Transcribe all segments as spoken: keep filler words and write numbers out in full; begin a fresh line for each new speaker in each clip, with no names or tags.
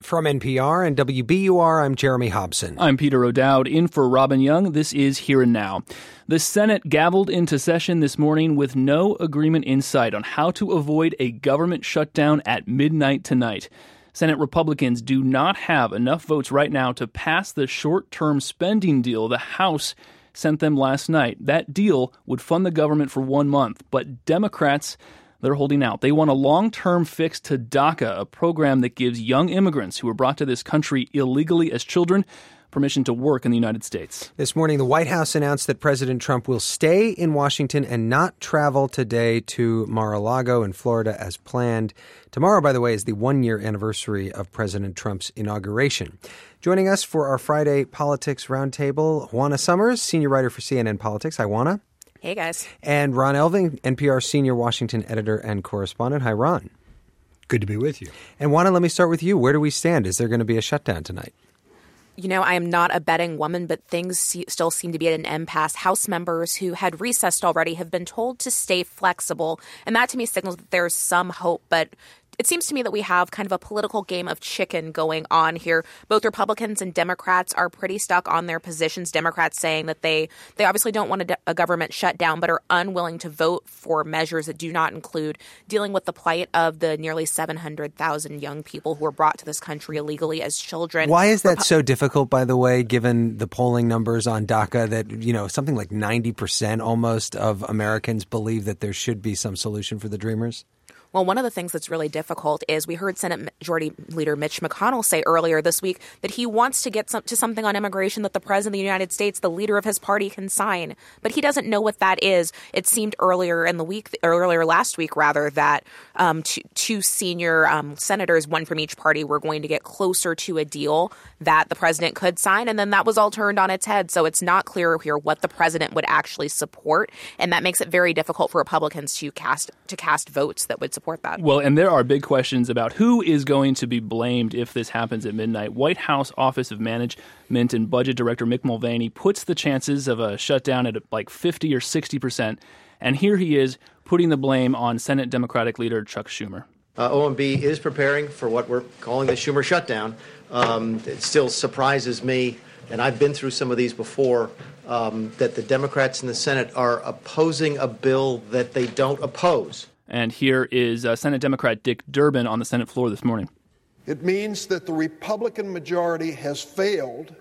From N P R and W B U R, I'm Jeremy Hobson.
I'm Peter O'Dowd, in for Robin Young. This is Here and Now. The Senate gavelled into session this morning with no agreement in sight on how to avoid a government shutdown at midnight tonight. Senate Republicans do not have enough votes right now to pass the short-term spending deal the House sent them last night. That deal would fund the government for one month, but Democrats, they're holding out. They want a long-term fix to DACA, a program that gives young immigrants who were brought to this country illegally as children permission to work in the United States.
This morning, the White House announced that President Trump will stay in Washington and not travel today to Mar-a-Lago in Florida as planned. Tomorrow, by the way, is the one-year anniversary of President Trump's inauguration. Joining us for our Friday Politics Roundtable, Juana Summers, senior writer for C N N Politics. Hi, Juana.
Hey, guys.
And Ron Elving, N P R senior Washington editor and correspondent. Hi, Ron.
Good to be with you.
And Juana, let me start with you. Where do we stand? Is there going to be a shutdown tonight?
You know, I am not a betting woman, but things se- still seem to be at an impasse. House members who had recessed already have been told to stay flexible. And that to me signals that there's some hope. But it seems to me that we have kind of a political game of chicken going on here. Both Republicans and Democrats are pretty stuck on their positions. Democrats saying that they, they obviously don't want a, a government shutdown, but are unwilling to vote for measures that do not include dealing with the plight of the nearly seven hundred thousand young people who were brought to this country illegally as children.
Why is that Repu- so difficult, by the way, given the polling numbers on DACA that, you know, something like ninety percent almost of Americans believe that there should be some solution for the Dreamers?
Well, one of the things that's really difficult is we heard Senate Majority Leader Mitch McConnell say earlier this week that he wants to get some, to something on immigration that the President of the United States, the leader of his party, can sign. But he doesn't know what that is. It seemed earlier in the week, earlier last week, rather, that um, two, two senior um, senators, one from each party, were going to get closer to a deal that the president could sign. And then that was all turned on its head. So it's not clear here what the president would actually support. And that makes it very difficult for Republicans to cast to cast votes that would support that.
Well, and there are big questions about who is going to be blamed if this happens at midnight. White House Office of Management and Budget Director Mick Mulvaney puts the chances of a shutdown at like fifty or sixty percent. And here he is putting the blame on Senate Democratic leader Chuck Schumer.
Uh, O M B is preparing for what we're calling the Schumer shutdown. Um, it still surprises me, and I've been through some of these before, um, that the Democrats in the Senate are opposing a bill that they don't oppose.
And here is uh, Senate Democrat Dick Durbin on the Senate floor this morning.
It means that the Republican majority has failed,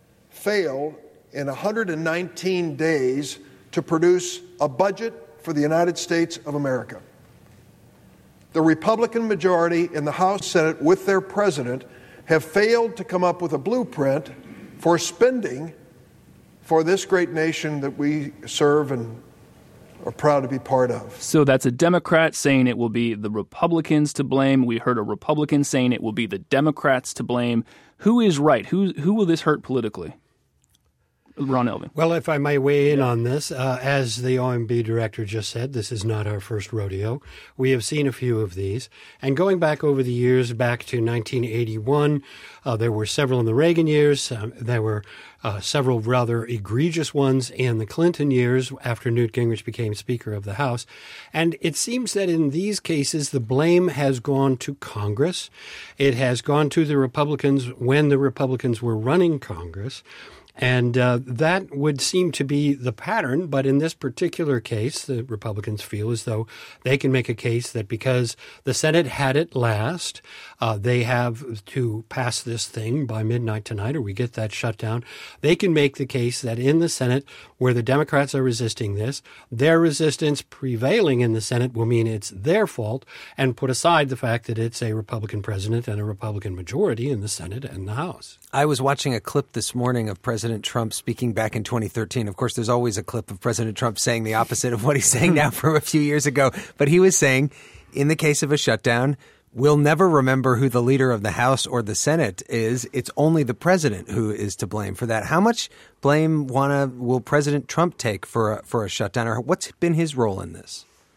failed in one hundred nineteen days to produce a budget for the United States of America. The Republican majority in the House, Senate, with their president, have failed to come up with a blueprint for spending for this great nation that we serve and are proud to be part of.
So that's a Democrat saying it will be the Republicans to blame. We heard a Republican saying it will be the Democrats to blame. Who is right? Who who will this hurt politically? Ron Elving.
Well, if I may weigh in on this, uh, as the O M B director just said, this is not our first rodeo. We have seen a few of these. And going back over the years, back to nineteen eighty-one, uh, there were several in the Reagan years. Um, there were uh, several rather egregious ones in the Clinton years after Newt Gingrich became Speaker of the House. And it seems that in these cases, the blame has gone to Congress. It has gone to the Republicans when the Republicans were running Congress. And uh, that would seem to be the pattern. But in this particular case, the Republicans feel as though they can make a case that because the Senate had it last, uh, they have to pass this thing by midnight tonight, or we get that shutdown. They can make the case that in the Senate, where the Democrats are resisting this, their resistance prevailing in the Senate will mean it's their fault, and put aside the fact that it's a Republican president and a Republican majority in the Senate and the House.
I was watching a clip this morning of President Trump speaking back in twenty thirteen. Of course, there's always a clip of President Trump saying the opposite of what he's saying now from a few years ago. But he was saying, in the case of a shutdown, we'll never remember who the leader of the House or the Senate is. It's only the president who is to blame for that. How much blame wanna, will President Trump take for a, for a shutdown, or what's been his role in this?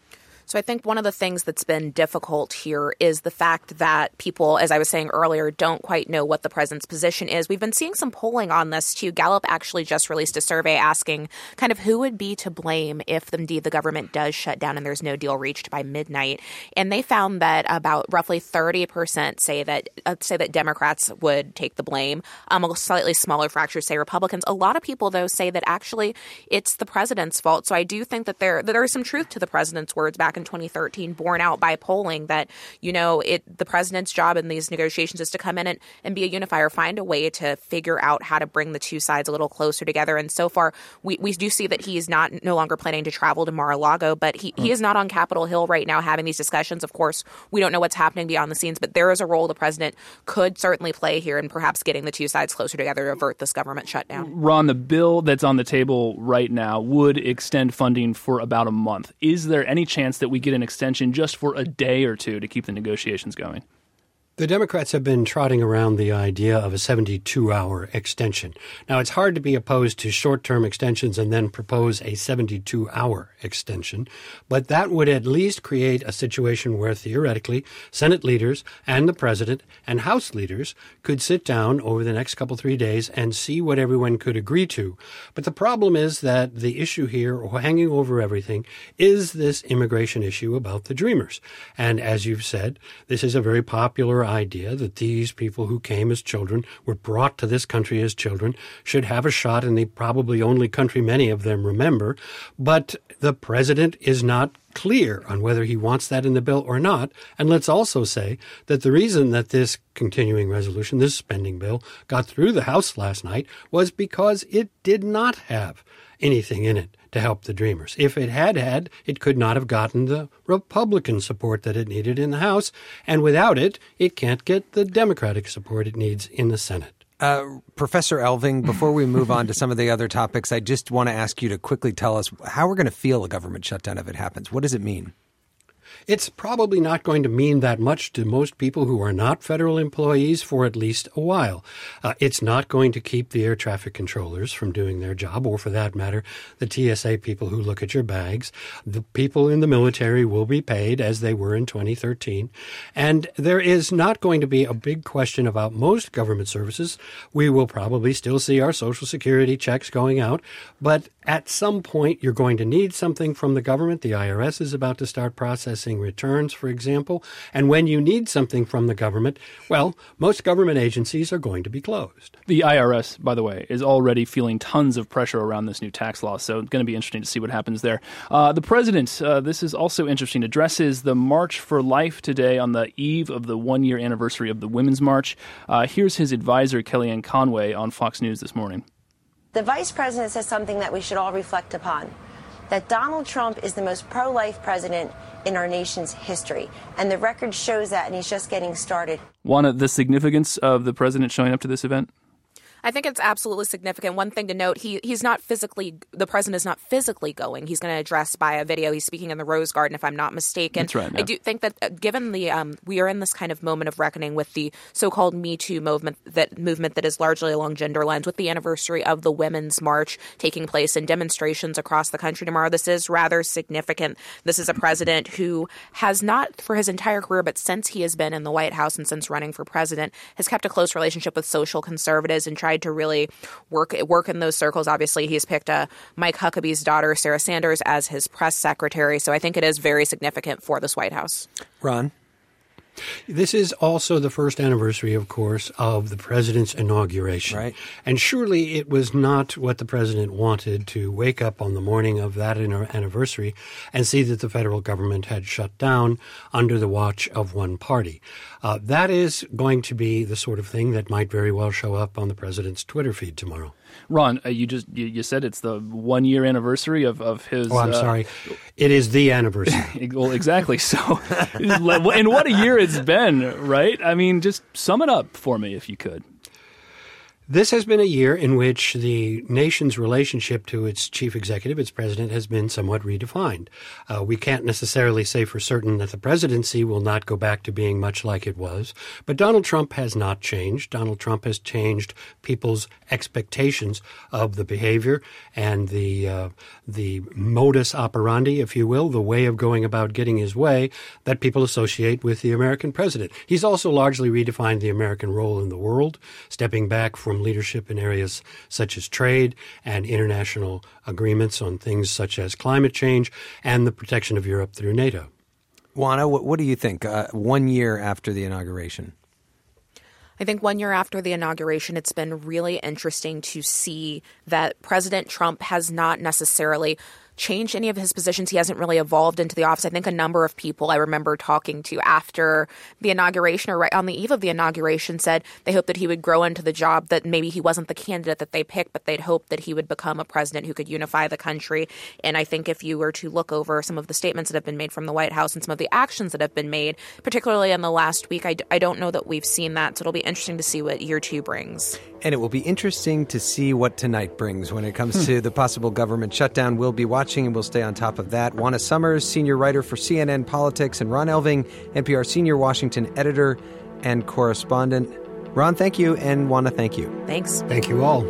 So I think one of the things that's been difficult here is the fact that people, as I was saying earlier, don't quite know what the president's position is. We've been seeing some polling on this, too. Gallup actually just released a survey asking kind of who would be to blame if indeed the government does shut down and there's no deal reached by midnight. And they found that about roughly thirty percent say that uh, say that Democrats would take the blame. Um, a slightly smaller fraction say Republicans. A lot of people, though, say that actually it's the president's fault. So I do think that there that there is some truth to the president's words back in twenty thirteen, borne out by polling that, you know, it the president's job in these negotiations is to come in and, and be a unifier, find a way to figure out how to bring the two sides a little closer together. And so far, we, we do see that he is not no longer planning to travel to Mar-a-Lago, but he, he is not on Capitol Hill right now having these discussions. Of course, we don't know what's happening beyond the scenes, but there is a role the president could certainly play here in perhaps getting the two sides closer together to avert this government shutdown.
Ron, the bill that's on the table right now would extend funding for about a month. Is there any chance that we get an extension just for a day or two to keep the negotiations going?
The Democrats have been trotting around the idea of a seventy-two hour extension. Now, it's hard to be opposed to short-term extensions and then propose a seventy-two hour extension, but that would at least create a situation where, theoretically, Senate leaders and the president and House leaders could sit down over the next couple, three days and see what everyone could agree to. But the problem is that the issue here, hanging over everything, is this immigration issue about the Dreamers. And as you've said, this is a very popular idea that these people who came as children, were brought to this country as children, should have a shot in the probably only country many of them remember. But the president is not clear on whether he wants that in the bill or not. And let's also say that the reason that this continuing resolution, this spending bill, got through the House last night was because it did not have anything in it to help the Dreamers. If it had had, it could not have gotten the Republican support that it needed in the House, and without it, it can't get the Democratic support it needs in the Senate.
Uh, Professor Elving, before we move on to some of the other topics, I just want to ask you to quickly tell us how we're going to feel a government shutdown if it happens. What does it mean?
It's probably not going to mean that much to most people who are not federal employees for at least a while. Uh, it's not going to keep the air traffic controllers from doing their job, or for that matter, the T S A people who look at your bags. The people in the military will be paid as they were in twenty thirteen. And there is not going to be a big question about most government services. We will probably still see our Social Security checks going out, but at some point you're going to need something from the government. The I R S is about to start processing returns, for example. And when you need something from the government, well, most government agencies are going to be closed.
The I R S, by the way, is already feeling tons of pressure around this new tax law, so it's going to be interesting to see what happens there. Uh, the president, uh, this is also interesting, addresses the March for Life today on the eve of the one-year anniversary of the Women's March. Uh, here's his advisor, Kellyanne Conway, on Fox News this morning.
The vice president says something that we should all reflect upon, that Donald Trump is the most pro-life president in our nation's history. And the record shows that, and he's just getting started.
Juana, the significance of the president showing up to this event?
I think it's absolutely significant. One thing to note, he he's not physically, the president is not physically going. He's going to address by a video. He's speaking in the Rose Garden, if I'm not mistaken.
That's right. Yeah.
I do think that uh, given the, um, we are in this kind of moment of reckoning with the so-called Me Too movement that movement that is largely along gender lines, with the anniversary of the Women's March taking place in demonstrations across the country tomorrow. This is rather significant. This is a president who has not, for his entire career, but since he has been in the White House and since running for president, has kept a close relationship with social conservatives and tried to really work work in those circles. Obviously, he's picked uh, Mike Huckabee's daughter, Sarah Sanders, as his press secretary. So I think it is very significant for this White House.
Ron?
This is also the first anniversary, of course, of the president's inauguration.
Right.
And surely it was not what the president wanted to wake up on the morning of that anniversary and see that the federal government had shut down under the watch of one party. Uh, that is going to be the sort of thing that might very well show up on the president's Twitter feed tomorrow.
Ron, uh, you just you, you said it's the one-year anniversary of, of his...
Oh, I'm
uh,
sorry. It is the anniversary.
Well, exactly. So, and what a year it's been, right? I mean, just sum it up for me if you could.
This has been a year in which the nation's relationship to its chief executive, its president, has been somewhat redefined. Uh, we can't necessarily say for certain that the presidency will not go back to being much like it was, but Donald Trump has not changed. Donald Trump has changed people's expectations of the behavior and the uh, the modus operandi, if you will, the way of going about getting his way that people associate with the American president. He's also largely redefined the American role in the world, stepping back from leadership in areas such as trade and international agreements on things such as climate change and the protection of Europe through NATO.
Juana, what, what do you think uh, one year after the inauguration?
I think one year after the inauguration, it's been really interesting to see that President Trump has not necessarily changed any of his positions. He hasn't really evolved into the office. I think a number of people I remember talking to after the inauguration or right on the eve of the inauguration said they hoped that he would grow into the job, that maybe he wasn't the candidate that they picked, but they'd hoped that he would become a president who could unify the country. And I think if you were to look over some of the statements that have been made from the White House and some of the actions that have been made, particularly in the last week, I, I don't know that we've seen that. So it'll be interesting to see what year two brings.
And it will be interesting to see what tonight brings when it comes to the possible government shutdown. We'll be watching and we'll stay on top of that. Juana Summers, senior writer for C N N Politics, and Ron Elving, N P R senior Washington editor and correspondent. Ron, thank you, and Juana, thank you.
Thanks.
Thank you all.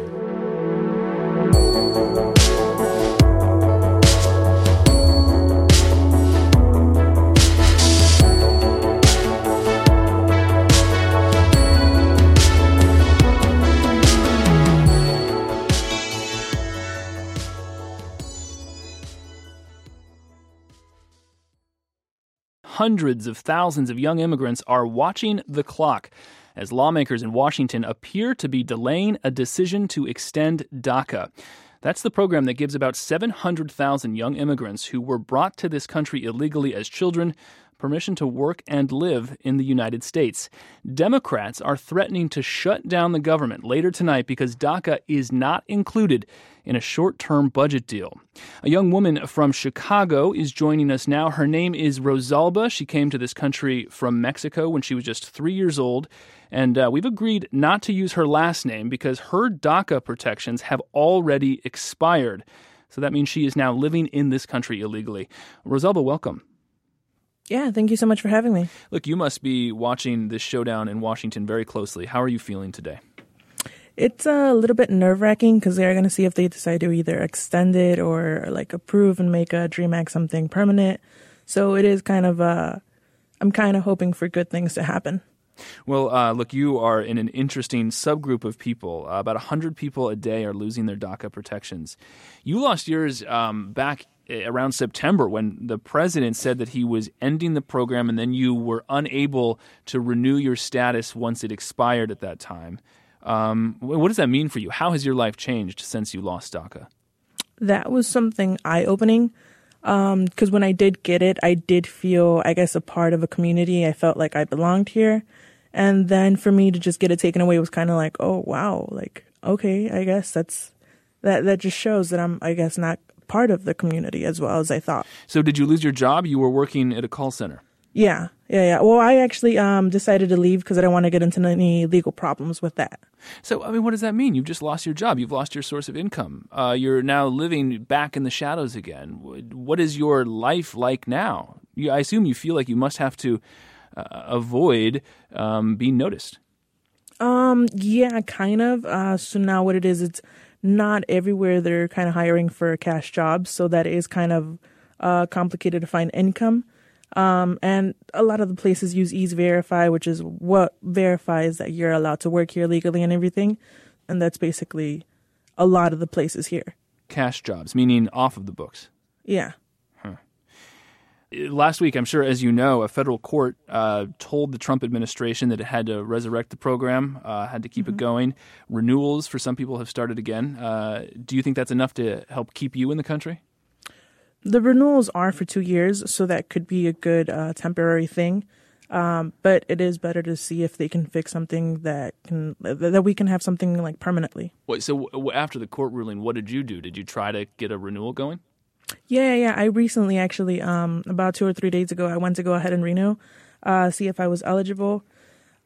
Hundreds of thousands of young immigrants are watching the clock as lawmakers in Washington appear to be delaying a decision to extend DACA. That's the program that gives about seven hundred thousand young immigrants who were brought to this country illegally as children permission to work and live in the United States. Democrats are threatening to shut down the government later tonight because DACA is not included in a short-term budget deal. A young woman from Chicago is joining us now. Her name is Rosalba. She came to this country from Mexico when she was just three years old. And uh, we've agreed not to use her last name because her DACA protections have already expired. So that means she is now living in this country illegally. Rosalba, welcome.
Yeah, thank you so much for having me.
Look, you must be watching this showdown in Washington very closely. How are you feeling today?
It's a little bit nerve-wracking because they're going to see if they decide to either extend it or like approve and make a DREAM Act something permanent. So it is kind of, uh, I'm kind of hoping for good things to happen.
Well, uh, look, you are in an interesting subgroup of people. Uh, about one hundred people a day are losing their DACA protections. You lost yours um, back around September when the president said that he was ending the program, and then you were unable to renew your status once it expired at that time. Um, what does that mean for you? How has your life changed since you lost DACA?
That was something eye-opening because um, when I did get it, I did feel, I guess, a part of a community. I felt like I belonged here. And then for me to just get it taken away was kind of like, oh, wow, like, okay, I guess that's that, that just shows that I'm, I guess, not part of the community as well as I thought.
So did you lose your job? You were working at a call center.
Yeah, yeah, yeah. Well, I actually um, decided to leave because I don't want to get into any legal problems with that.
So, I mean, what does that mean? You've just lost your job. You've lost your source of income. Uh, you're now living back in the shadows again. What is your life like now? You, I assume you feel like you must have to uh, avoid um, being noticed.
Um, yeah, kind of. Uh, so now what it is, it's not everywhere they're kind of hiring for cash jobs, so that is kind of uh, complicated to find income. Um, and a lot of the places use E-Verify, which is what verifies that you're allowed to work here legally and everything. And that's basically a lot of the places here.
Cash jobs, meaning off of the books.
Yeah.
Huh. Last week, I'm sure, as you know, a federal court uh, told the Trump administration that it had to resurrect the program, uh, had to keep mm-hmm. it going. Renewals for some people have started again. Uh, do you think that's enough to help keep you in the country?
The renewals are for two years, so that could be a good uh, temporary thing. Um, but it is better to see if they can fix something that can that we can have something like permanently.
Wait, so w- after the court ruling, what did you do? Did you try to get a renewal going?
Yeah, yeah. I recently, actually, um, about two or three days ago, I went to go ahead and renew, uh, see if I was eligible.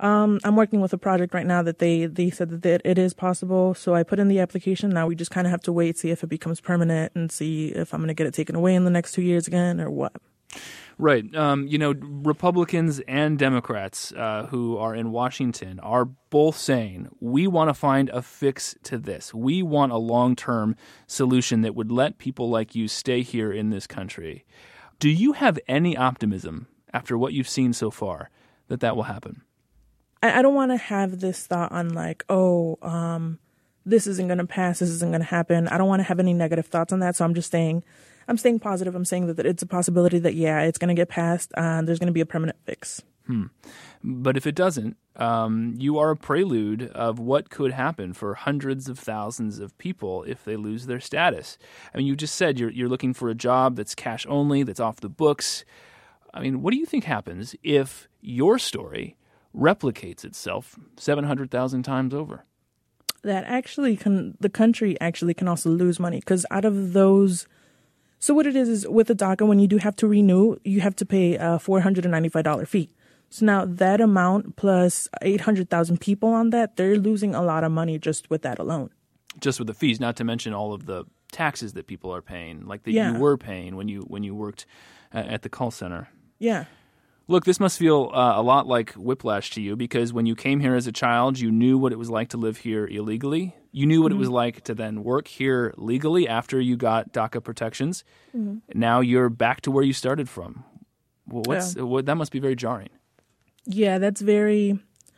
Um, I'm working with a project right now that they, they said that it is possible. So I put in the application. Now we just kind of have to wait, see if it becomes permanent and see if I'm going to get it taken away in the next two years again or what.
Right. Um, you know, Republicans and Democrats uh, who are in Washington are both saying, we want to find a fix to this. We want a long-term solution that would let people like you stay here in this country. Do you have any optimism after what you've seen so far that that will happen?
I, I don't want to have this thought on like, oh, um, this isn't going to pass, this isn't going to happen. I don't want to have any negative thoughts on that. So I'm just saying, I'm staying positive. I'm saying that, that it's a possibility that, yeah, it's going to get passed and there's going to be a permanent fix.
Hmm. But if it doesn't, um, you are a prelude of what could happen for hundreds of thousands of people if they lose their status. I mean, you just said you're you're looking for a job that's cash only, that's off the books. I mean, what do you think happens if your story replicates itself seven hundred thousand times over?
That actually can, the country actually can also lose money because out of those, so what it is is with the DACA, when you do have to renew, you have to pay a four hundred ninety-five dollars fee. So now that amount plus eight hundred thousand people on that, they're losing a lot of money just with that alone. Just
with the fees, not to mention all of the taxes that people are paying, like that
yeah.
you were paying when you when you worked at the call center.
Yeah.
Look, this must feel uh, a lot like whiplash to you because when you came here as a child, you knew what it was like to live here illegally. You knew what mm-hmm. it was like to then work here legally after you got DACA protections. Mm-hmm. Now you're back to where you started from. Well, what's yeah. what, that must be very jarring.
Yeah, that's very,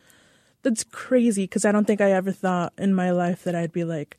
that's crazy because I don't think I ever thought in my life that I'd be like,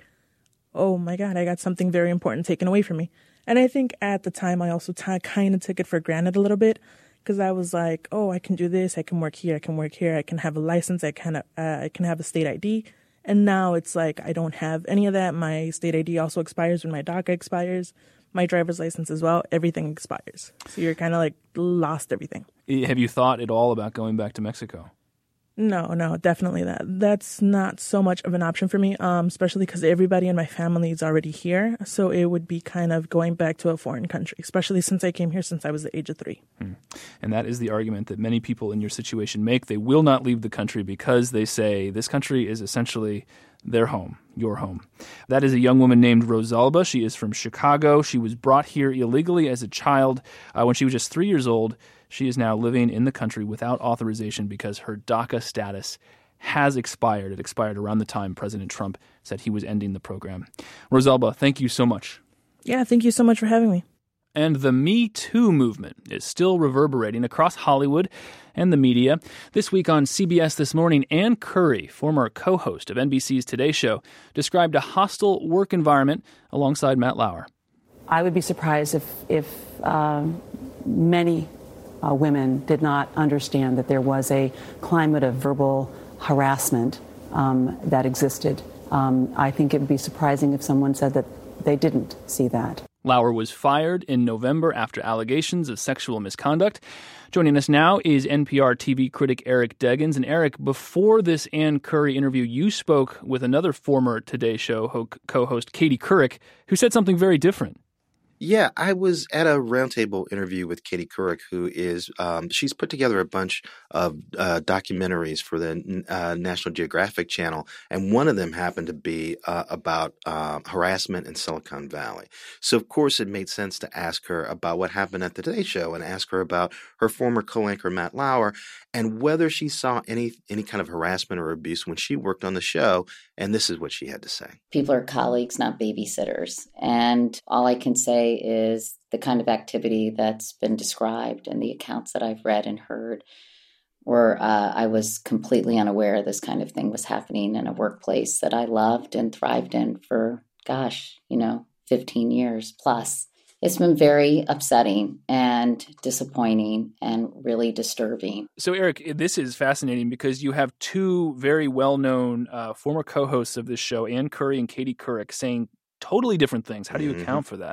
oh my God, I got something very important taken away from me. And I think at the time I also t- kind of took it for granted a little bit because I was like, oh, I can do this, I can work here, I can work here, I can have a license, I can, uh, I can have a state I D. And now it's like I don't have any of that. My state I D also expires when my DACA expires. My driver's license as well. Everything expires. So you're kind of like lost everything.
Have you thought at all about going back to Mexico?
No, no, definitely that. That's not so much of an option for me, um, especially because everybody in my family is already here. So it would be kind of going back to a foreign country, especially since I came here since I was the age of three.
Hmm. And that is the argument that many people in your situation make. They will not leave the country because they say this country is essentially their home, your home. That is a young woman named Rosalba. She is from Chicago. She was brought here illegally as a child uh, when she was just three years old. She is now living in the country without authorization because her DACA status has expired. It expired around the time President Trump said he was ending the program. Rosalba, thank you so much.
Yeah, thank you so much for having me.
And the Me Too movement is still reverberating across Hollywood and the media. This week on C B S This Morning, Ann Curry, former co-host of N B C's Today Show, described a hostile work environment alongside Matt Lauer.
I would be surprised if, if um, many uh, women did not understand that there was a climate of verbal harassment um, that existed. Um, I think it would be surprising if someone said that they didn't see that.
Lauer was fired in November after allegations of sexual misconduct. Joining us now is N P R T V critic Eric Deggans. And Eric, before this Ann Curry interview, you spoke with another former Today Show co-host, Katie Couric, who said something very different.
Yeah, I was at a roundtable interview with Katie Couric, who is um, she's put together a bunch of uh, documentaries for the uh, National Geographic Channel, and one of them happened to be uh, about uh, harassment in Silicon Valley. So, of course, it made sense to ask her about what happened at the Today Show and ask her about her former co-anchor Matt Lauer and whether she saw any any kind of harassment or abuse when she worked on the show. And this is what she had to say.
People are colleagues, not babysitters. And all I can say is the kind of activity that's been described and the accounts that I've read and heard where uh, I was completely unaware this kind of thing was happening in a workplace that I loved and thrived in for, gosh, you know, fifteen years plus. It's been very upsetting and disappointing and really disturbing.
So, Eric, this is fascinating because you have two very well-known uh, former co-hosts of this show, Ann Curry and Katie Couric, saying totally different things. How do you account for that?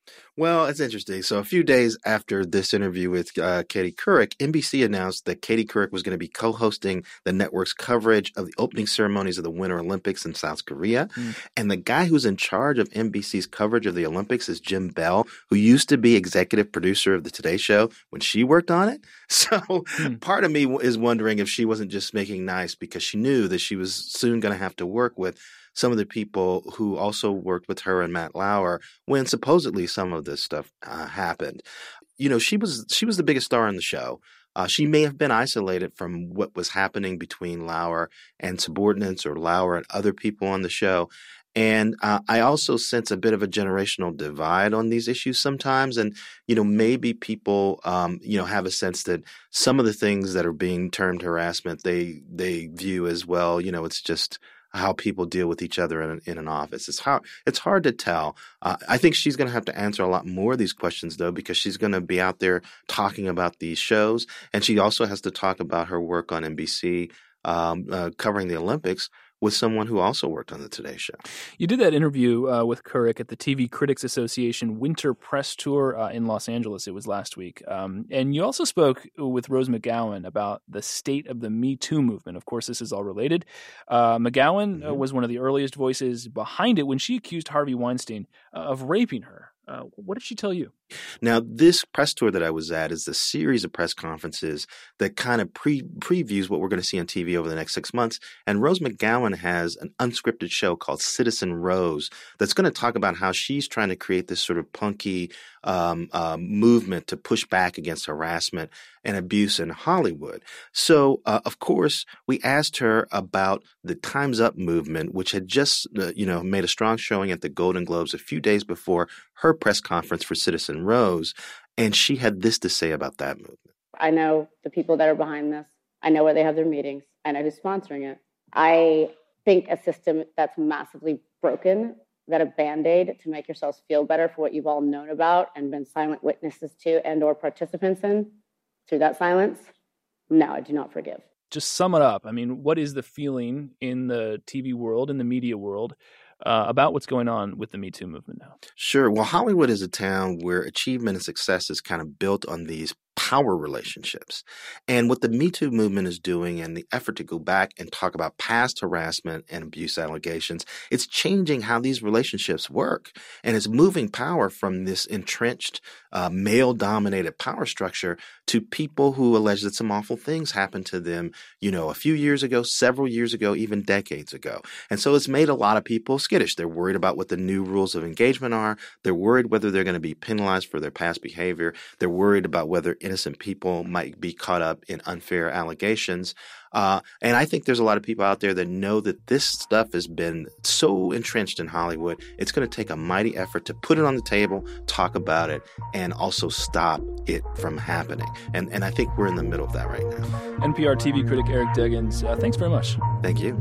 Well, it's interesting. So a few days after this interview with uh, Katie Couric, N B C announced that Katie Couric was going to be co-hosting the network's coverage of the opening ceremonies of the Winter Olympics in South Korea. Mm. And the guy who's in charge of N B C's coverage of the Olympics is Jim Bell, who used to be executive producer of the Today Show when she worked on it. So mm. part of me is wondering if she wasn't just making nice because she knew that she was soon going to have to work with some of the people who also worked with her and Matt Lauer when supposedly some of this stuff uh, happened. You know, she was she was the biggest star in the show. Uh, she may have been isolated from what was happening between Lauer and subordinates or Lauer and other people on the show. And uh, I also sense a bit of a generational divide on these issues sometimes. And, you know, maybe people, um, you know, have a sense that some of the things that are being termed harassment, they they view as, well, you know, it's just how people deal with each other in, in an office. It's hard, it's hard to tell. Uh, I think she's going to have to answer a lot more of these questions, though, because she's going to be out there talking about these shows. And she also has to talk about her work on N B C um, uh, covering the Olympics with someone who also worked on the Today Show.
You did that interview uh, with Couric at the T V Critics Association Winter Press Tour uh, in Los Angeles. It was last week. Um, and you also spoke with Rose McGowan about the state of the Me Too movement. Of course, this is all related. Uh, McGowan mm-hmm. uh, was one of the earliest voices behind it when she accused Harvey Weinstein uh, of raping her. Uh, what did she tell you?
Now, this press tour that I was at is a series of press conferences that kind of pre- previews what we're going to see on T V over the next six months. And Rose McGowan has an unscripted show called Citizen Rose that's going to talk about how she's trying to create this sort of punky um, uh, movement to push back against harassment and abuse in Hollywood. So, uh, of course, we asked her about the Time's Up movement, which had just, uh, you know, made a strong showing at the Golden Globes a few days before her press conference for Citizen Rose, and she had this to say about that movement.
I know the people that are behind this. I know where they have their meetings. I know who's sponsoring it. I think a system that's massively broken, that a Band-Aid to make yourselves feel better for what you've all known about and been silent witnesses to and or participants in through that silence, no, I do not forgive.
Just sum it up. I mean, what is the feeling in the T V world, in the media world, Uh, about what's going on with the Me Too movement now?
Sure. Well, Hollywood is a town where achievement and success is kind of built on these power relationships. And what the Me Too movement is doing and the effort to go back and talk about past harassment and abuse allegations, it's changing how these relationships work. And it's moving power from this entrenched, uh, male-dominated power structure to people who allege that some awful things happened to them, you know, a few years ago, several years ago, even decades ago. And so it's made a lot of people skittish. They're worried about what the new rules of engagement are. They're worried whether they're going to be penalized for their past behavior. They're worried about whether innocent people might be caught up in unfair allegations. Uh, and I think there's a lot of people out there that know that this stuff has been so entrenched in Hollywood. It's going to take a mighty effort to put it on the table, talk about it, and also stop it from happening. And, and I think we're in the middle of that right now.
N P R T V critic Eric Deggans, uh, thanks very much.
Thank you.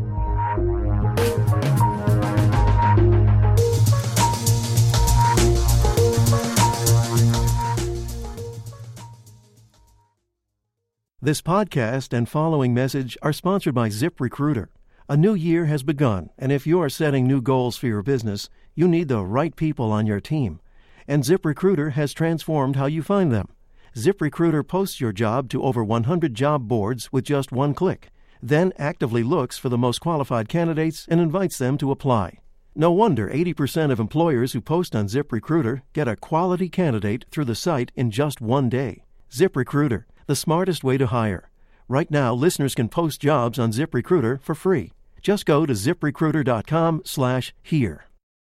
This podcast and following message are sponsored by ZipRecruiter. A new year has begun, and if you are setting new goals for your business, you need the right people on your team. And ZipRecruiter has transformed how you find them. ZipRecruiter posts your job to over one hundred job boards with just one click, then actively looks for the most qualified candidates and invites them to apply. No wonder eighty percent of employers who post on ZipRecruiter get a quality candidate through the site in just one day. ZipRecruiter, the smartest way to hire. Right now, listeners can post jobs on ZipRecruiter for free. Just go to ZipRecruiter.com slash here.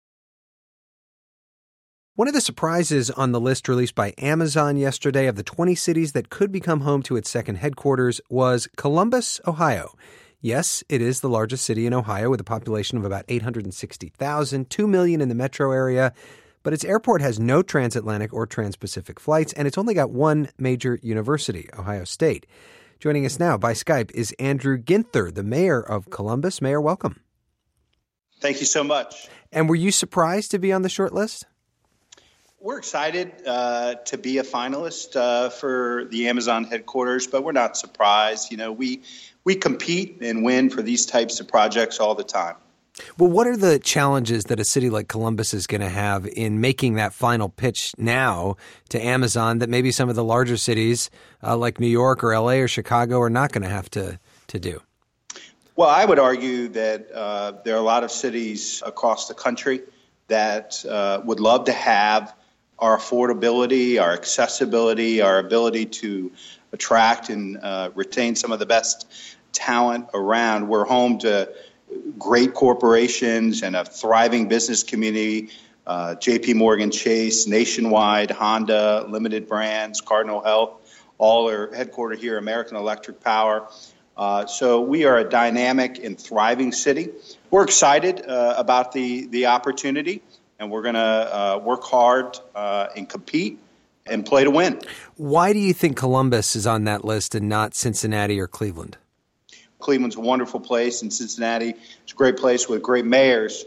One of the surprises on the list released by Amazon yesterday of the twenty cities that could become home to its second headquarters was Columbus, Ohio. Yes, it is the largest city in Ohio with a population of about eight hundred sixty thousand, two million in the metro area. But its airport has no transatlantic or trans-Pacific flights, and it's only got one major university, Ohio State. Joining us now by Skype is Andrew Ginther, the mayor of Columbus. Mayor, welcome.
Thank you so much.
And were you surprised to be on the short list?
We're excited uh, to be a finalist uh, for the Amazon headquarters, but we're not surprised. You know, we we compete and win for these types of projects all the time.
Well, what are the challenges that a city like Columbus is going to have in making that final pitch now to Amazon that maybe some of the larger cities uh, like New York or L A or Chicago are not going to have to to do?
Well, I would argue that uh, there are a lot of cities across the country that uh, would love to have our affordability, our accessibility, our ability to attract and uh, retain some of the best talent around. We're home to great corporations and a thriving business community, uh, J P Morgan Chase, Nationwide, Honda, Limited Brands, Cardinal Health, all are headquartered here, American Electric Power. Uh, so we are a dynamic and thriving city. We're excited uh, about the, the opportunity, and we're going to uh, work hard uh, and compete and play to win.
Why do you think Columbus is on that list and not Cincinnati or Cleveland?
Cleveland's a wonderful place, and Cincinnati is a great place with great mayors.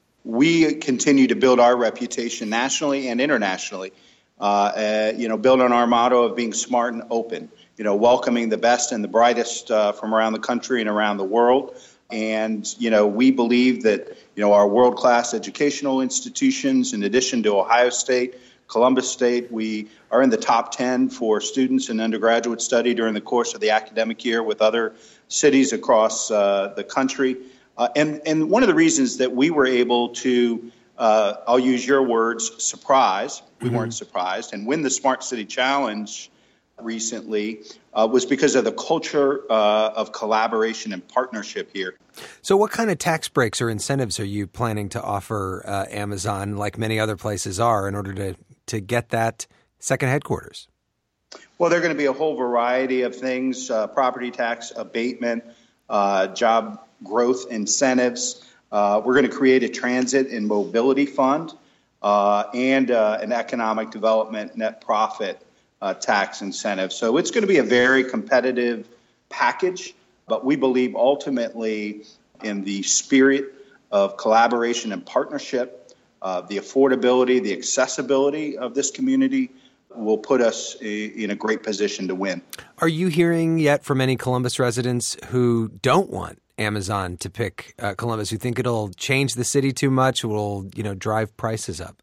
We continue to build our reputation nationally and internationally, uh, uh, you know, build on our motto of being smart and open, you know, welcoming the best and the brightest uh, from around the country and around the world. And, you know, we believe that, you know, our world-class educational institutions, in addition to Ohio State, Columbus State, we are in the top ten for students in undergraduate study during the course of the academic year with other cities across uh, the country. Uh, and, and one of the reasons that we were able to, uh, I'll use your words, surprise, we mm-hmm. weren't surprised, and win the Smart City Challenge recently uh, was because of the culture uh, of collaboration and partnership here.
So what kind of tax breaks or incentives are you planning to offer uh, Amazon, like many other places are, in order to, to get that second headquarters?
Well, there are going to be a whole variety of things, uh, property tax abatement, uh, job growth incentives. Uh, we're going to create a transit and mobility fund uh, and uh, an economic development net profit uh, tax incentive. So it's going to be a very competitive package, but we believe ultimately in the spirit of collaboration and partnership, uh, the affordability, the accessibility of this community will put us in a great position to win.
Are you hearing yet from any Columbus residents who don't want Amazon to pick uh, Columbus, who think it'll change the city too much, will, you know, drive prices up?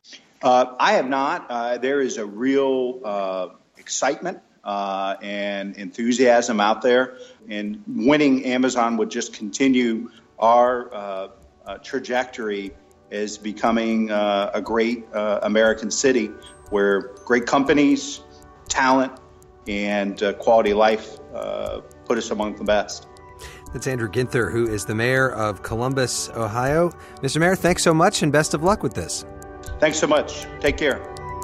Uh, I have not. Uh, there is a real uh, excitement uh, and enthusiasm out there, and winning Amazon would just continue our uh, uh, trajectory as becoming uh, a great uh, American city where great companies, talent, and uh, quality of life uh, put us among the best.
That's Andrew Ginther, who is the mayor of Columbus, Ohio. Mister Mayor, thanks so much and best of luck with this.
Thanks so much. Take care.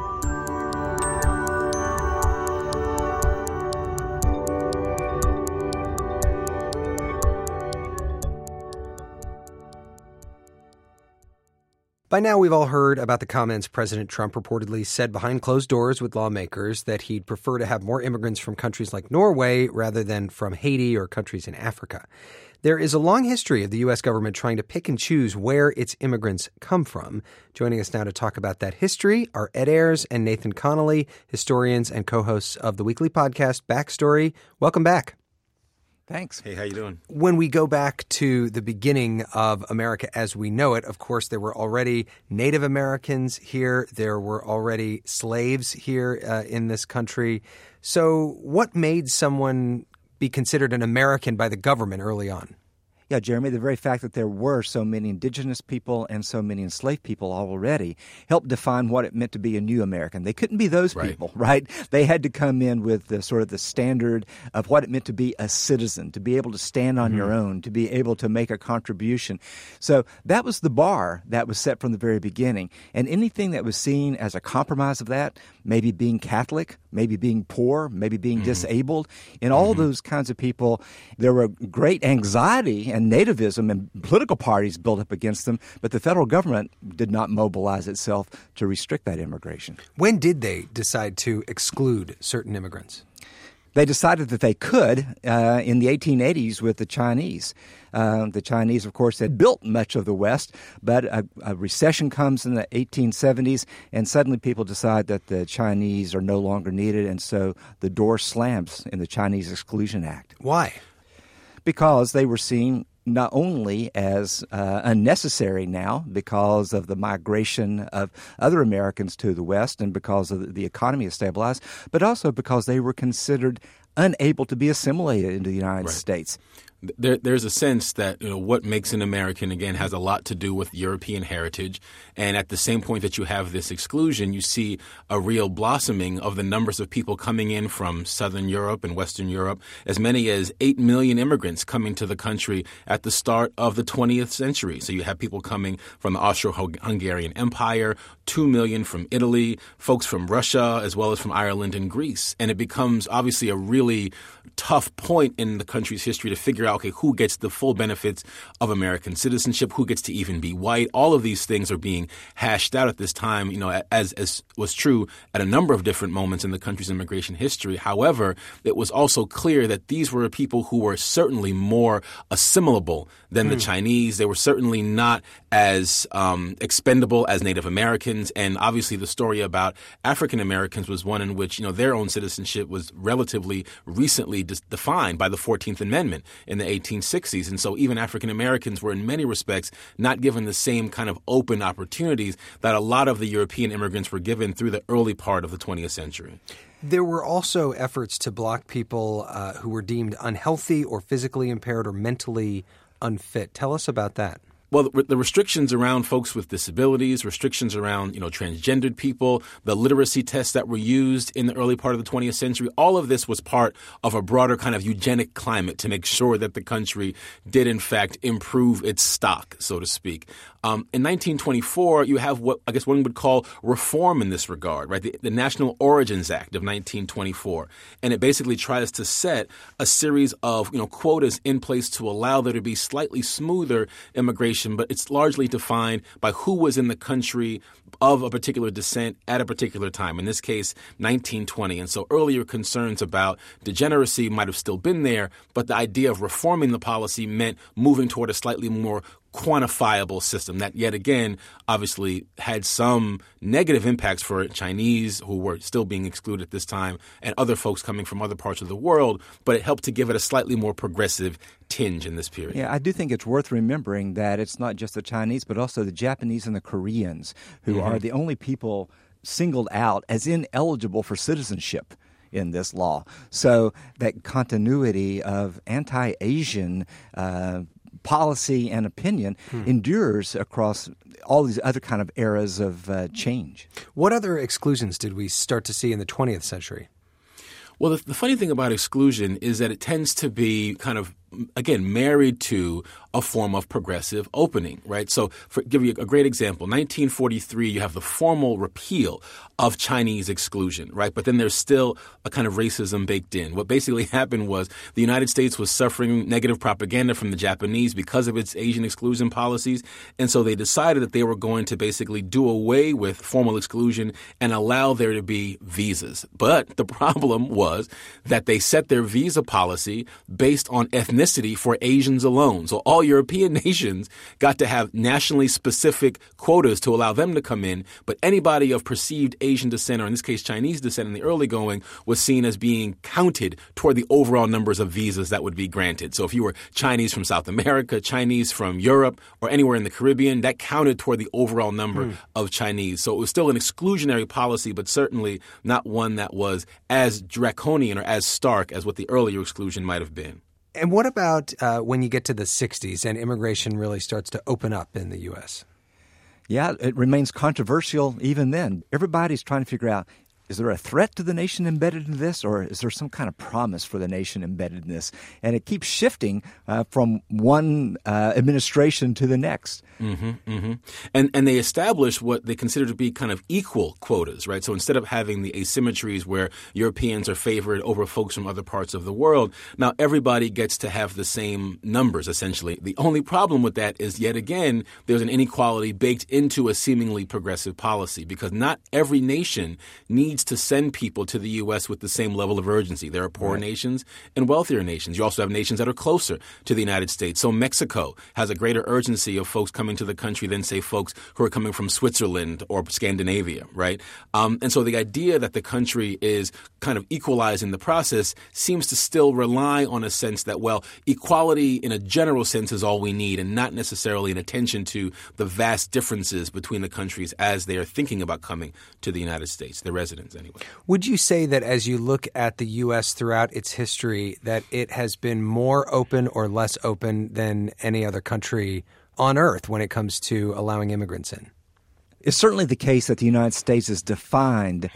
By now, we've all heard about the comments President Trump reportedly said behind closed doors with lawmakers that he'd prefer to have more immigrants from countries like Norway rather than from Haiti or countries in Africa. There is a long history of the U S government trying to pick and choose where its immigrants come from. Joining us now to talk about that history are Ed Ayers and Nathan Connolly, historians and co-hosts of the weekly podcast Backstory. Welcome back.
Thanks. Hey, how you doing?
When we go back to the beginning of America as we know it, of course, there were already Native Americans here. There were already slaves here uh, in this country. So what made someone be considered an American by the government early on?
Yeah, Jeremy, the very fact that there were so many indigenous people and so many enslaved people already helped define what it meant to be a new American. They couldn't be those
right.
people, right? They had to come in with the sort of the standard of what it meant to be a citizen, to be able to stand on mm-hmm. your own, to be able to make a contribution. So that was the bar that was set from the very beginning. And anything that was seen as a compromise of that, maybe being Catholic, maybe being poor, maybe being mm-hmm. disabled, in all mm-hmm. those kinds of people, there were great anxiety and nativism and political parties built up against them, but the federal government did not mobilize itself to restrict that immigration.
When did they decide to exclude certain immigrants?
They decided that they could uh, in the eighteen eighties with the Chinese. Uh, the Chinese, of course, had built much of the West, but a, a recession comes in the eighteen seventies, and suddenly people decide that the Chinese are no longer needed, and so the door slams in the Chinese Exclusion Act.
Why?
Because they were seen not only as uh, unnecessary now because of the migration of other Americans to the West and because of the economy has stabilized, but also because they were considered unable to be assimilated into the United
Right.
States.
There, there's a sense that, you know, what makes an American, again, has a lot to do with European heritage. And at the same point that you have this exclusion, you see a real blossoming of the numbers of people coming in from Southern Europe and Western Europe, as many as eight million immigrants coming to the country at the start of the twentieth century. So you have people coming from the Austro-Hungarian Empire, two million from Italy, folks from Russia, as well as from Ireland and Greece. And it becomes obviously a really tough point in the country's history to figure out, okay, who gets the full benefits of American citizenship, who gets to even be white. All of these things are being hashed out at this time, you know, as, as was true at a number of different moments in the country's immigration history. However, it was also clear that these were people who were certainly more assimilable than mm. the Chinese. They were certainly not as um, expendable as Native Americans. And obviously the story about African Americans was one in which, you know, their own citizenship was relatively recently dis- defined by the fourteenth Amendment in the eighteen sixties. And so even African Americans were in many respects not given the same kind of open opportunities that a lot of the European immigrants were given through the early part of the twentieth century.
There were also efforts to block people uh, who were deemed unhealthy or physically impaired or mentally unfit. Tell us about that.
Well, the, the restrictions around folks with disabilities, restrictions around, you know, transgendered people, the literacy tests that were used in the early part of the twentieth century, all of this was part of a broader kind of eugenic climate to make sure that the country did, in fact, improve its stock, so to speak. Um, in nineteen twenty-four, you have what I guess one would call reform in this regard, right? The, the National Origins Act of nineteen twenty-four. And it basically tries to set a series of, you know, quotas in place to allow there to be slightly smoother immigration, but it's largely defined by who was in the country of a particular descent at a particular time, in this case, nineteen twenty. And so earlier concerns about degeneracy might have still been there, but the idea of reforming the policy meant moving toward a slightly more quantifiable system that, yet again, obviously had some negative impacts for Chinese who were still being excluded at this time and other folks coming from other parts of the world, but it helped to give it a slightly more progressive tinge in this period.
Yeah, I do think it's worth remembering that it's not just the Chinese, but also the Japanese and the Koreans who mm-hmm. are the only people singled out as ineligible for citizenship in this law. So that continuity of anti-Asian uh, policy and opinion hmm. endures across all these other kind of eras of uh, change.
What other exclusions did we start to see in the twentieth century?
Well, the, the funny thing about exclusion is that it tends to be kind of, again, married to a form of progressive opening, right? So for give you a great example, nineteen forty-three, you have the formal repeal of Chinese exclusion, right? But then there's still a kind of racism baked in. What basically happened was the United States was suffering negative propaganda from the Japanese because of its Asian exclusion policies. And so they decided that they were going to basically do away with formal exclusion and allow there to be visas. But the problem was that they set their visa policy based on ethnicity for Asians alone. So all European nations got to have nationally specific quotas to allow them to come in, but anybody of perceived Asian descent, or in this case Chinese descent in the early going, was seen as being counted toward the overall numbers of visas that would be granted. So if you were Chinese from South America, Chinese from Europe, or anywhere in the Caribbean, that counted toward the overall number mm. of Chinese. So it was still an exclusionary policy, but certainly not one that was as draconian or as stark as what the earlier exclusion might have been.
And what about uh, when you get to the sixties and immigration really starts to open up in the U S?
Yeah, it remains controversial even then. Everybody's trying to figure out, is there a threat to the nation embedded in this, or is there some kind of promise for the nation embedded in this? And it keeps shifting uh, from one uh, administration to the next.
Mm-hmm, mm-hmm. And and they established what they consider to be kind of equal quotas, right? So instead of having the asymmetries where Europeans are favored over folks from other parts of the world, now everybody gets to have the same numbers, essentially. The only problem with that is, yet again, there's an inequality baked into a seemingly progressive policy, because not every nation needs needs to send people to the U S with the same level of urgency. There are poor right. nations and wealthier nations. You also have nations that are closer to the United States. So Mexico has a greater urgency of folks coming to the country than, say, folks who are coming from Switzerland or Scandinavia, right? Um, and so the idea that the country is kind of equalizing the process seems to still rely on a sense that, well, equality in a general sense is all we need, and not necessarily an attention to the vast differences between the countries as they are thinking about coming to the United States, the residents anyway.
Would you say that as you look at the U S throughout its history, that it has been more open or less open than any other country on earth when it comes to allowing immigrants in?
It's certainly the case that the United States is defined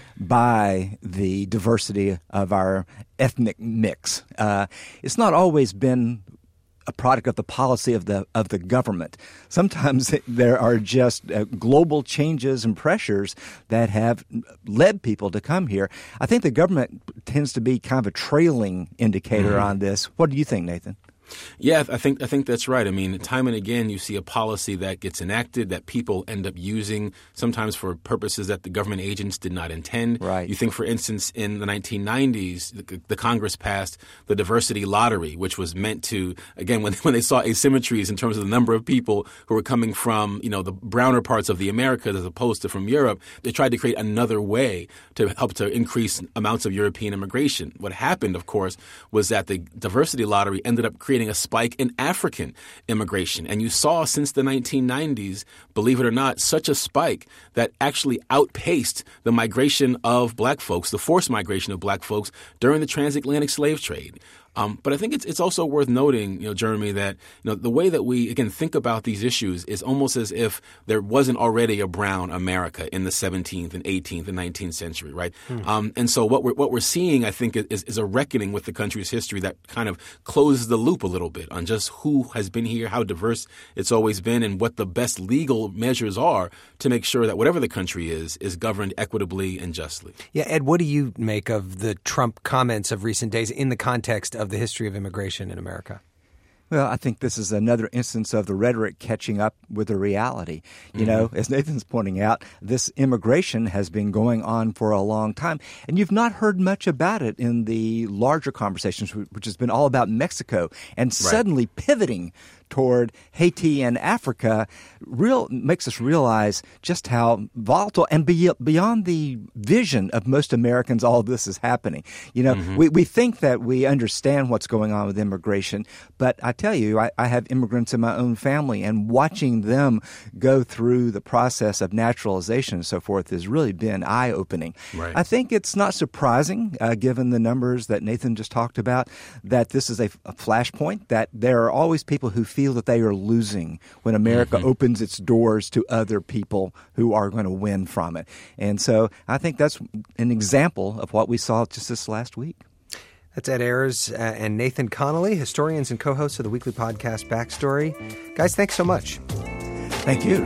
by the diversity of our ethnic mix. Uh, it's not always been a product of the policy of the of the government. Sometimes there are just uh, global changes and pressures that have led people to come here. I think the government tends to be kind of a trailing indicator mm-hmm. on this. What do you think, Nathan?
Yeah, I think I think that's right. I mean, time and again, you see a policy that gets enacted that people end up using, sometimes for purposes that the government agents did not intend.
Right.
You think, for instance, in the nineteen nineties, the, the Congress passed the diversity lottery, which was meant to, again, when when they saw asymmetries in terms of the number of people who were coming from, you know, the browner parts of the Americas as opposed to from Europe, they tried to create another way to help to increase amounts of European immigration. What happened, of course, was that the diversity lottery ended up creating a spike in African immigration. And you saw since the nineteen nineties, believe it or not, such a spike that actually outpaced the migration of black folks, the forced migration of black folks during the transatlantic slave trade. Um, but I think it's it's also worth noting, you know, Jeremy, that you know the way that we again think about these issues is almost as if there wasn't already a brown America in the seventeenth and eighteenth and nineteenth century, right? Hmm. Um, and so what we're what we're seeing, I think, is is a reckoning with the country's history that kind of closes the loop a little bit on just who has been here, how diverse it's always been, and what the best legal measures are to make sure that whatever the country is is governed equitably and justly.
Yeah, Ed, what do you make of the Trump comments of recent days in the context of the history of immigration in America?
Well, I think this is another instance of the rhetoric catching up with the reality. You mm-hmm. know, as Nathan's pointing out, this immigration has been going on for a long time, and you've not heard much about it in the larger conversations, which has been all about Mexico, and right. suddenly pivoting toward Haiti and Africa real makes us realize just how volatile and be, beyond the vision of most Americans all of this is happening. You know, mm-hmm. we, we think that we understand what's going on with immigration, but I tell you, I, I have immigrants in my own family, and watching them go through the process of naturalization and so forth has really been eye-opening.
Right.
I think it's not surprising, uh, given the numbers that Nathan just talked about, that this is a, a flashpoint, that there are always people who feel feel that they are losing when America mm-hmm. opens its doors to other people who are going to win from it. And so I think that's an example of what we saw just this last week.
That's Ed Ayers uh, and Nathan Connolly, historians and co-hosts of the weekly podcast Backstory. Guys, thanks so much.
Thank you.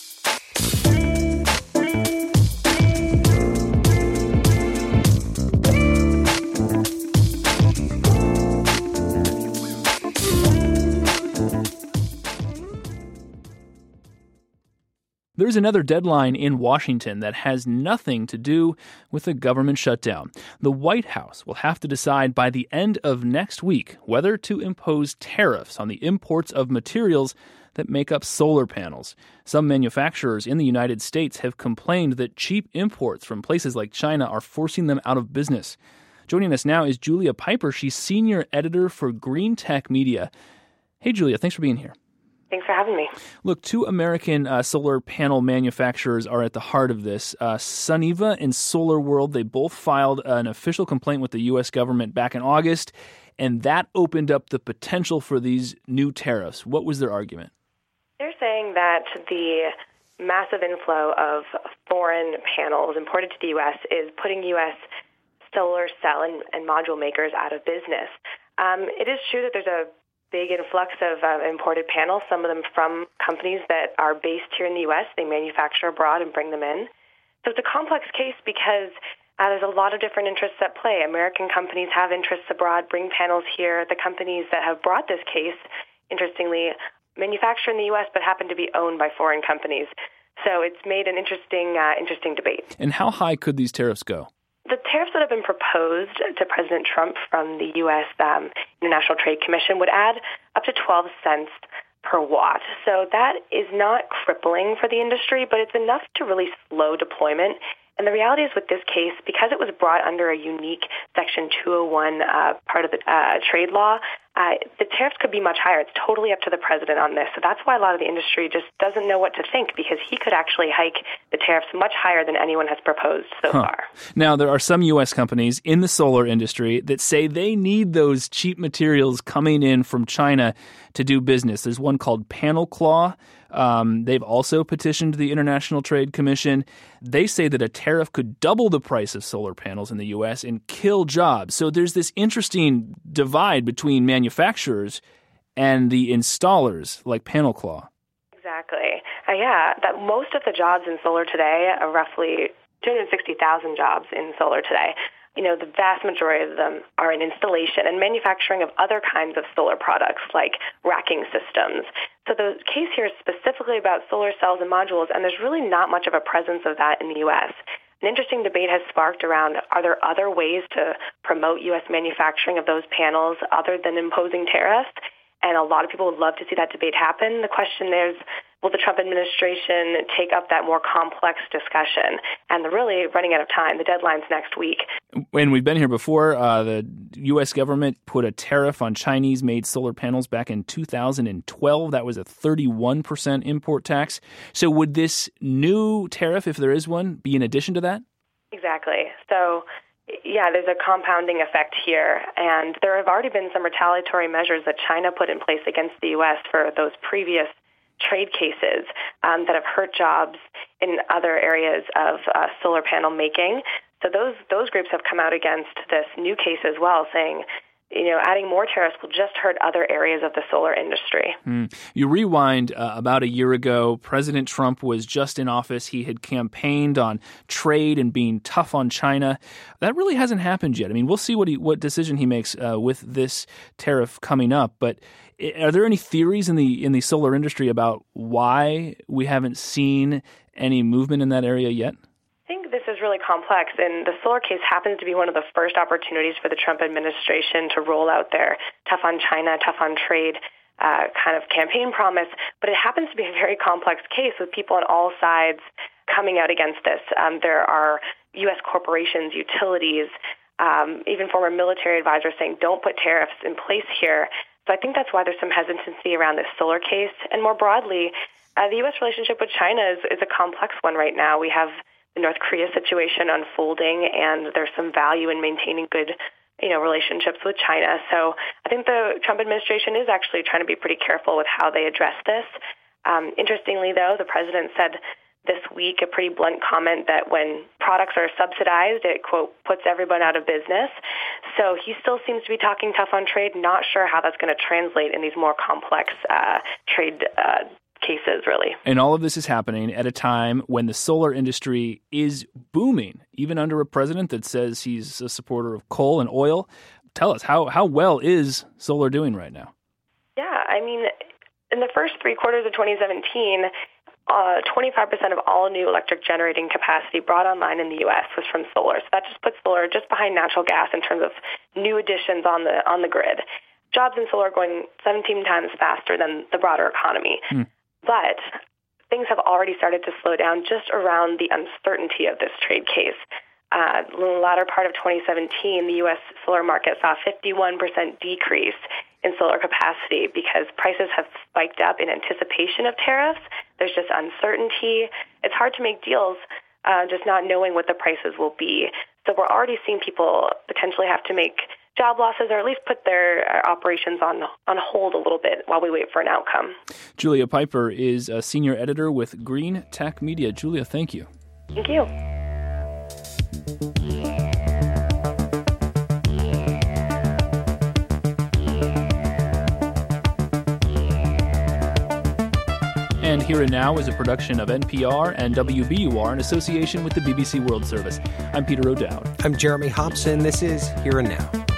There's another deadline in Washington that has nothing to do with a government shutdown. The White House will have to decide by the end of next week whether to impose tariffs on the imports of materials that make up solar panels. Some manufacturers in the United States have complained that cheap imports from places like China are forcing them out of business. Joining us now is Julia Piper. She's senior editor for Green Tech Media. Hey, Julia, thanks for being here.
Thanks for having me.
Look, two American uh, solar panel manufacturers are at the heart of this. Uh, Suniva and SolarWorld, they both filed an official complaint with the U S government back in August, and that opened up the potential for these new tariffs. What was their argument?
They're saying that the massive inflow of foreign panels imported to the U S is putting U S solar cell and, and module makers out of business. Um, it is true that there's a big influx of uh, imported panels, some of them from companies that are based here in the U S. They manufacture abroad and bring them in. So it's a complex case because uh, there's a lot of different interests at play. American companies have interests abroad, bring panels here. The companies that have brought this case, interestingly, manufacture in the U S but happen to be owned by foreign companies. So it's made an interesting, uh, interesting debate.
And how high could these tariffs go?
The tariffs that have been proposed to President Trump from the U S Um, International Trade Commission would add up to twelve cents per watt. So that is not crippling for the industry, but it's enough to really slow deployment. And the reality is with this case, because it was brought under a unique Section two oh one uh, part of the uh, trade law, uh, the tariffs could be much higher. It's totally up to the president on this. So that's why a lot of the industry just doesn't know what to think, because he could actually hike the tariffs much higher than anyone has proposed so huh. far.
Now, there are some U S companies in the solar industry that say they need those cheap materials coming in from China to do business. There's one called PanelClaw. Um, they've also petitioned the International Trade Commission. They say that a tariff could double the price of solar panels in the U S and kill jobs. So there's this interesting divide between manufacturers and the installers like PanelClaw.
Exactly. Uh, yeah, that most of the jobs in solar today are roughly two hundred sixty thousand jobs in solar today. You know, the vast majority of them are in installation and manufacturing of other kinds of solar products like racking systems. So the case here is specifically about solar cells and modules, and there's really not much of a presence of that in the U S. An interesting debate has sparked around, are there other ways to promote U S manufacturing of those panels other than imposing tariffs? And a lot of people would love to see that debate happen. The question is, will the Trump administration take up that more complex discussion? And they're really running out of time. The deadline's next week.
And we've been here before. Uh, the U S government put a tariff on Chinese-made solar panels back in two thousand twelve. That was a thirty-one percent import tax. So would this new tariff, if there is one, be in addition to that?
Exactly. So yeah, there's a compounding effect here, and there have already been some retaliatory measures that China put in place against the U S for those previous trade cases um, that have hurt jobs in other areas of uh, solar panel making. So those those groups have come out against this new case as well, saying, you know, adding more tariffs will just hurt other areas of the solar industry.
Mm. You rewind uh, about a year ago, President Trump was just in office. He had campaigned on trade and being tough on China. That really hasn't happened yet. I mean, we'll see what he, what decision he makes uh, with this tariff coming up. But are there any theories in the in the solar industry about why we haven't seen any movement in that area yet?
I think this is really complex, and the solar case happens to be one of the first opportunities for the Trump administration to roll out their tough on China, tough on trade uh, kind of campaign promise. But it happens to be a very complex case with people on all sides coming out against this. Um, there are U S corporations, utilities, um, even former military advisors saying don't put tariffs in place here. So I think that's why there's some hesitancy around this solar case. And more broadly, uh, the U S relationship with China is, is a complex one right now. We have the North Korea situation unfolding, and there's some value in maintaining good, you know, relationships with China. So I think the Trump administration is actually trying to be pretty careful with how they address this. Um, interestingly, though, the president said this week a pretty blunt comment that when products are subsidized, it, quote, puts everyone out of business. So he still seems to be talking tough on trade, not sure how that's going to translate in these more complex uh, trade uh cases, really.
And all of this is happening at a time when the solar industry is booming, even under a president that says he's a supporter of coal and oil. Tell us, how, how well is solar doing right now?
Yeah, I mean, in the first three quarters of twenty seventeen, uh, twenty-five percent of all new electric generating capacity brought online in the U S was from solar. So that just puts solar just behind natural gas in terms of new additions on the on the grid. Jobs in solar are going seventeen times faster than the broader economy. Hmm. But things have already started to slow down just around the uncertainty of this trade case. Uh, in the latter part of twenty seventeen, the U S solar market saw a fifty-one percent decrease in solar capacity because prices have spiked up in anticipation of tariffs. There's just uncertainty. It's hard to make deals uh, just not knowing what the prices will be. So we're already seeing people potentially have to make job losses, or at least put their operations on on hold a little bit while we wait for an outcome.
Julia Piper is a senior editor with Green Tech Media. Julia, thank you.
Thank you.
And Here and Now is a production of N P R and W B U R in association with the B B C World Service. I'm Peter O'Dowd.
I'm Jeremy Hobson. This is Here and Now.